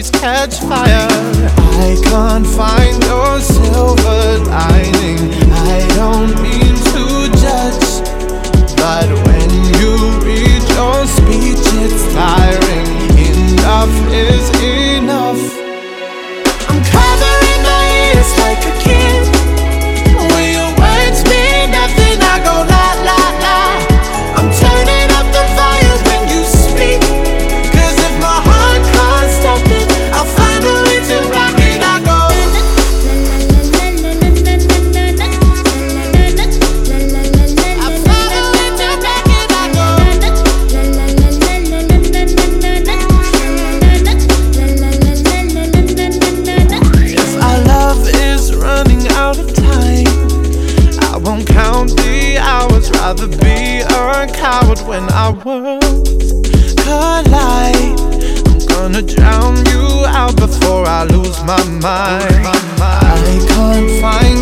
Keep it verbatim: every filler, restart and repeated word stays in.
please catch fire. I can't find your silver lining. I don't mean to judge, but when you read your speech it's tiring. Enough is enough. I'm covering my ears like a kid. When your words mean nothing, I go la la la. I'm turning up the volume when you speak, 'cause if my heart can't stop it, I'll find a way to rock it. I go I'll find a way to rock it. I go if our love is running out of time, I won't count the hours. Rather be a coward when our worlds collide. I'm gonna drown you out before I lose my mind. I can't find